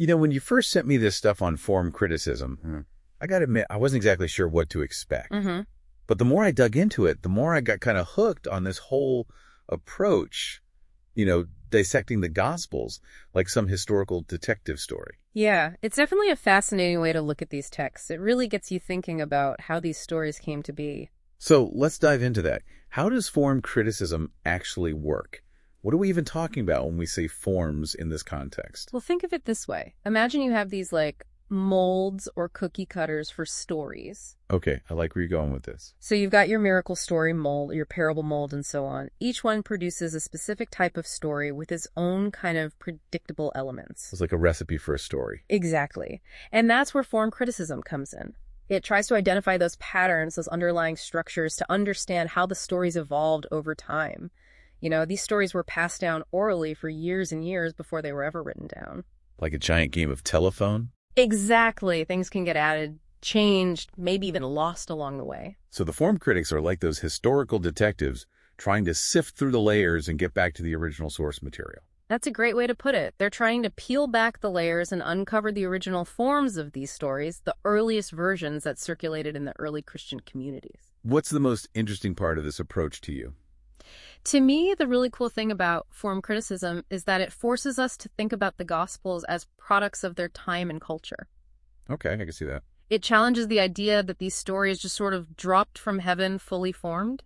When you first sent me this stuff on form criticism, I got to admit, I wasn't exactly sure what to expect. Mm-hmm. But the more I dug into it, the more I got kind of hooked on this whole approach, dissecting the Gospels like some historical detective story. Yeah, it's definitely a fascinating way to look at these texts. It really gets you thinking about how these stories came to be. So let's dive into that. How does form criticism actually work? What are we even talking about when we say forms in this context? Well, think of it this way. Imagine you have these molds or cookie cutters for stories. Okay, I like where you're going with this. So you've got your miracle story mold, your parable mold, and so on. Each one produces a specific type of story with its own kind of predictable elements. It's like a recipe for a story. Exactly. And that's where form criticism comes in. It tries to identify those patterns, those underlying structures, to understand how the stories evolved over time. These stories were passed down orally for years and years before they were ever written down. Like a giant game of telephone? Exactly. Things can get added, changed, maybe even lost along the way. So the form critics are like those historical detectives trying to sift through the layers and get back to the original source material. That's a great way to put it. They're trying to peel back the layers and uncover the original forms of these stories, the earliest versions that circulated in the early Christian communities. What's the most interesting part of this approach to you? To me, the really cool thing about form criticism is that it forces us to think about the Gospels as products of their time and culture. Okay, I can see that. It challenges the idea that these stories just sort of dropped from heaven fully formed,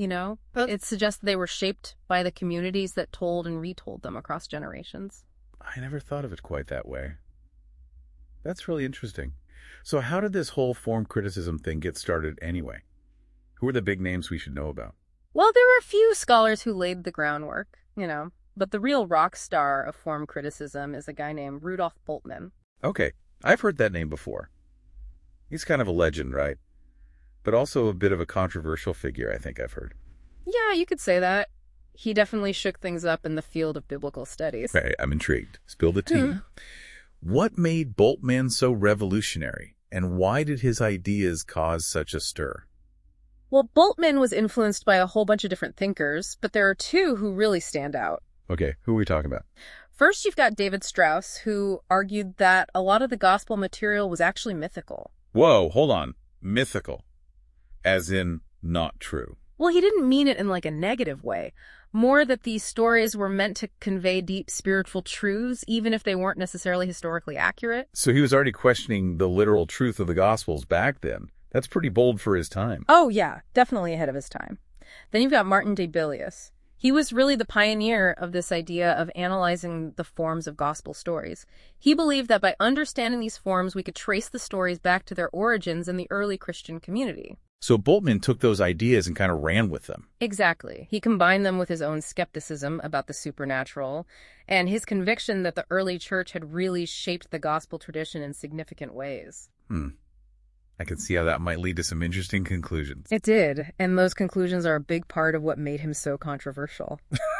It suggests they were shaped by the communities that told and retold them across generations. I never thought of it quite that way. That's really interesting. So how did this whole form criticism thing get started anyway? Who are the big names we should know about? Well, there were a few scholars who laid the groundwork, but the real rock star of form criticism is a guy named Rudolf Bultmann. Okay, I've heard that name before. He's kind of a legend, right? But also a bit of a controversial figure, I think I've heard. Yeah, you could say that. He definitely shook things up in the field of biblical studies. Right, I'm intrigued. Spill the tea. What made Bultmann so revolutionary, and why did his ideas cause such a stir? Well, Bultmann was influenced by a whole bunch of different thinkers, but there are two who really stand out. Okay, who are we talking about? First, you've got David Strauss, who argued that a lot of the gospel material was actually mythical. Whoa, hold on. Mythical. As in, not true. Well, he didn't mean it in a negative way. More that these stories were meant to convey deep spiritual truths, even if they weren't necessarily historically accurate. So he was already questioning the literal truth of the Gospels back then. That's pretty bold for his time. Oh, yeah, definitely ahead of his time. Then you've got Martin de Bilius. He was really the pioneer of this idea of analyzing the forms of gospel stories. He believed that by understanding these forms, we could trace the stories back to their origins in the early Christian community. So Bultmann took those ideas and kind of ran with them. Exactly. He combined them with his own skepticism about the supernatural and his conviction that the early church had really shaped the gospel tradition in significant ways. I can see how that might lead to some interesting conclusions. It did, and those conclusions are a big part of what made him so controversial.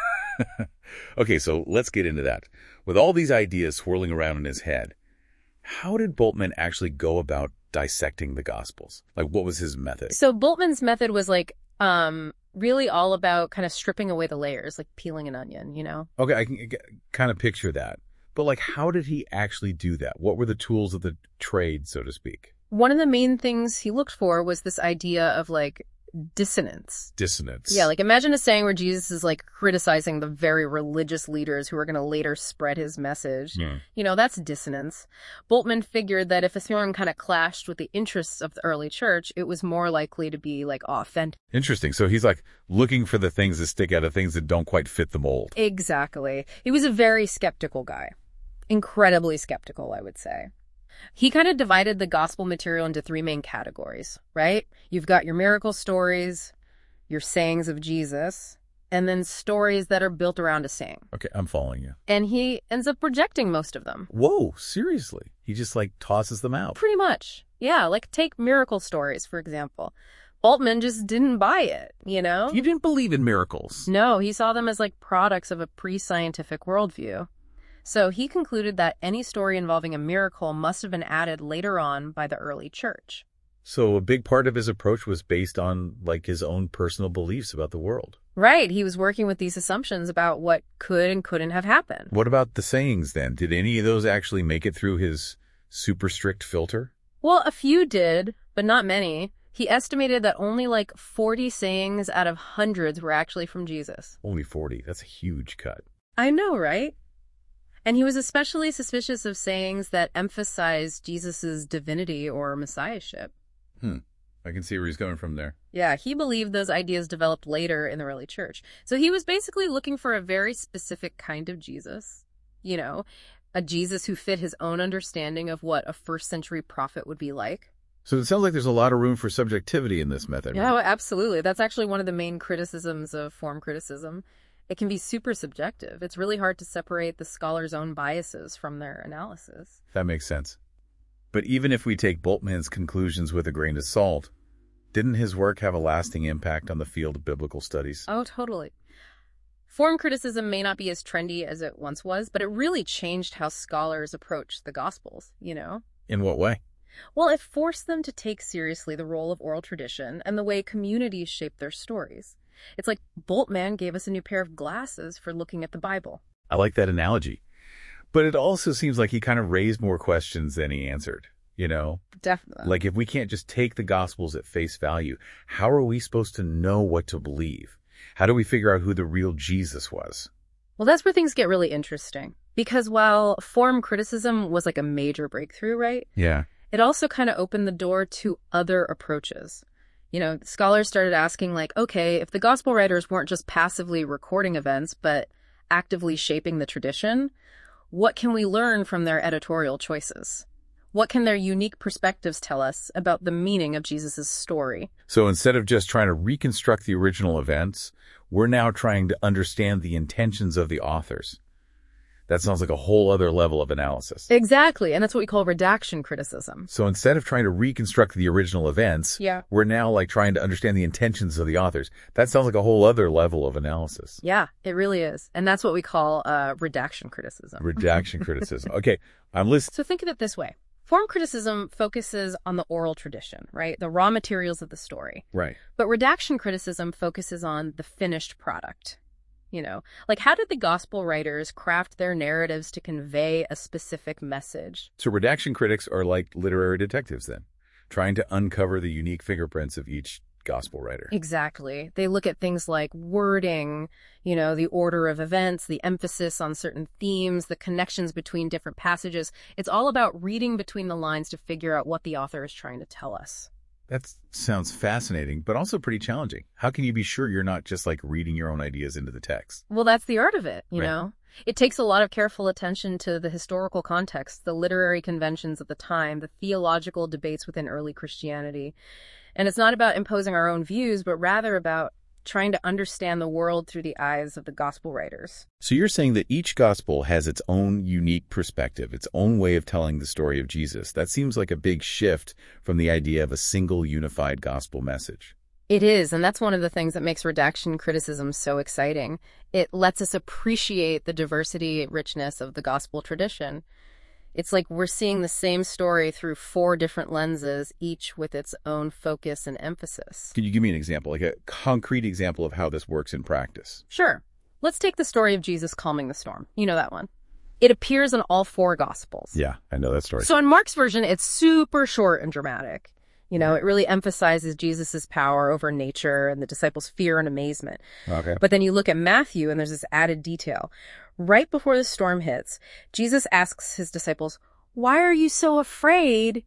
Okay, so let's get into that. With all these ideas swirling around in his head, how did Bultmann actually go about dissecting the Gospels? What was his method? So Bultmann's method was really all about kind of stripping away the layers, like peeling an onion, Okay, I can kind of picture that. But how did he actually do that? What were the tools of the trade, so to speak? One of the main things he looked for was this idea of dissonance. Dissonance. Yeah, imagine a saying where Jesus is criticizing the very religious leaders who are going to later spread his message. That's dissonance. Bultmann figured that if a sermon kind of clashed with the interests of the early church, it was more likely to be authentic. Interesting. So he's looking for the things that stick out of things that don't quite fit the mold. Exactly. He was a very skeptical guy. Incredibly skeptical, I would say. He kind of divided the gospel material into three main categories, right? You've got your miracle stories, your sayings of Jesus, and then stories that are built around a saying. Okay, I'm following you. And he ends up rejecting most of them. Whoa, seriously? He just tosses them out? Pretty much. Yeah, take miracle stories, for example. Bultmann just didn't buy it, He didn't believe in miracles. No, he saw them as products of a pre-scientific worldview. So he concluded that any story involving a miracle must have been added later on by the early church. So a big part of his approach was based on his own personal beliefs about the world. Right. He was working with these assumptions about what could and couldn't have happened. What about the sayings then? Did any of those actually make it through his super strict filter? Well, a few did, but not many. He estimated that only like 40 sayings out of hundreds were actually from Jesus. Only 40. That's a huge cut. I know, right? And he was especially suspicious of sayings that emphasized Jesus' divinity or messiahship. I can see where he's going from there. Yeah, he believed those ideas developed later in the early church. So he was basically looking for a very specific kind of Jesus, you know, a Jesus who fit his own understanding of what a first century prophet would be like. So it sounds like there's a lot of room for subjectivity in this method. Yeah, well, absolutely. That's actually one of the main criticisms of form criticism. It can be super subjective. It's really hard to separate the scholar's own biases from their analysis. That makes sense. But even if we take Bultmann's conclusions with a grain of salt, didn't his work have a lasting impact on the field of biblical studies? Oh, totally. Form criticism may not be as trendy as it once was, but it really changed how scholars approach the Gospels, you know? In what way? Well, it forced them to take seriously the role of oral tradition and the way communities shape their stories. It's like Bultmann gave us a new pair of glasses for looking at the Bible. I like that analogy. But it also seems like he kind of raised more questions than he answered, you know? Definitely. Like if we can't just take the Gospels at face value, how are we supposed to know what to believe? How do we figure out who the real Jesus was? Well, that's where things get really interesting. Because while form criticism was like a major breakthrough, right? Yeah. It also kind of opened the door to other approaches. You know, scholars started asking like, okay, if the gospel writers weren't just passively recording events, but actively shaping the tradition, what can we learn from their editorial choices? What can their unique perspectives tell us about the meaning of Jesus' story? So instead of just trying to reconstruct the original events, we're now trying to understand the intentions of the authors. That sounds like a whole other level of analysis. Exactly, and that's what we call redaction criticism. So instead of trying to reconstruct the original events, we're now like trying to understand the intentions of the authors. That sounds like a whole other level of analysis. Yeah, it really is. And that's what we call redaction criticism. Redaction criticism. Okay, I'm listening. So think of it this way. Form criticism focuses on the oral tradition, right? The raw materials of the story. Right. But redaction criticism focuses on the finished product. You know, like how did the gospel writers craft their narratives to convey a specific message? So redaction critics are like literary detectives then, trying to uncover the unique fingerprints of each gospel writer. Exactly. They look at things like wording, you know, the order of events, the emphasis on certain themes, the connections between different passages. It's all about reading between the lines to figure out what the author is trying to tell us. That sounds fascinating, but also pretty challenging. How can you be sure you're not just like reading your own ideas into the text? Well, that's the art of it, you know? It takes a lot of careful attention to the historical context, the literary conventions of the time, the theological debates within early Christianity. And it's not about imposing our own views, but rather about trying to understand the world through the eyes of the gospel writers. So you're saying that each gospel has its own unique perspective, its own way of telling the story of Jesus. That seems like a big shift from the idea of a single unified gospel message. It is, and that's one of the things that makes redaction criticism so exciting. It lets us appreciate the diversity and richness of the gospel tradition. It's like we're seeing the same story through 4 different lenses, each with its own focus and emphasis. Can you give me an example, like a concrete example of how this works in practice? Sure. Let's take the story of Jesus calming the storm. You know that one. It appears in all 4 Gospels. Yeah, I know that story. So in Mark's version, it's super short and dramatic. You know, it really emphasizes Jesus' power over nature and the disciples' fear and amazement. Okay. But then you look at Matthew, and there's this added detail. Right before the storm hits, Jesus asks his disciples, "Why are you so afraid,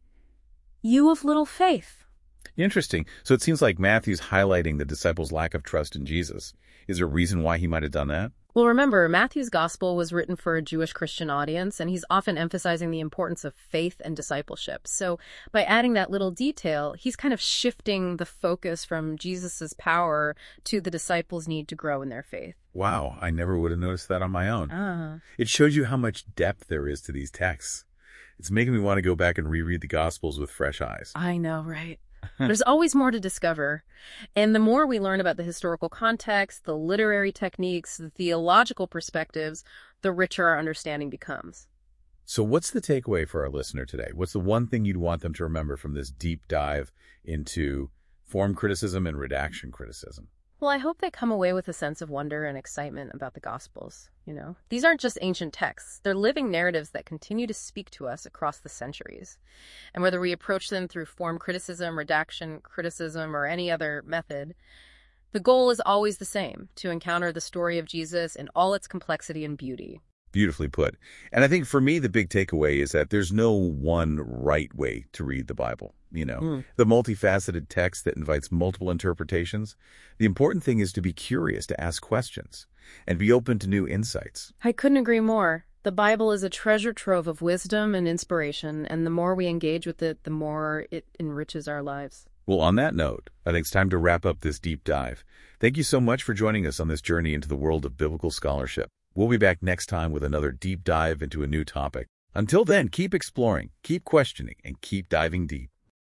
you of little faith?" Interesting. So it seems like Matthew's highlighting the disciples' lack of trust in Jesus. Is there a reason why he might have done that? Well, remember, Matthew's gospel was written for a Jewish Christian audience, and he's often emphasizing the importance of faith and discipleship. So by adding that little detail, he's kind of shifting the focus from Jesus's power to the disciples' need to grow in their faith. Wow, I never would have noticed that on my own. It shows you how much depth there is to these texts. It's making me want to go back and reread the Gospels with fresh eyes. I know, right? There's always more to discover. And the more we learn about the historical context, the literary techniques, the theological perspectives, the richer our understanding becomes. So what's the takeaway for our listener today? What's the one thing you'd want them to remember from this deep dive into form criticism and redaction criticism? Well, I hope they come away with a sense of wonder and excitement about the Gospels, These aren't just ancient texts. They're living narratives that continue to speak to us across the centuries. And whether we approach them through form criticism, redaction criticism, or any other method, the goal is always the same: to encounter the story of Jesus in all its complexity and beauty. Beautifully put. And I think for me, the big takeaway is that there's no one right way to read the Bible. The multifaceted text that invites multiple interpretations. The important thing is to be curious, to ask questions, and be open to new insights. I couldn't agree more. The Bible is a treasure trove of wisdom and inspiration, and the more we engage with it, the more it enriches our lives. Well, on that note, I think it's time to wrap up this deep dive. Thank you so much for joining us on this journey into the world of biblical scholarship. We'll be back next time with another deep dive into a new topic. Until then, keep exploring, keep questioning, and keep diving deep.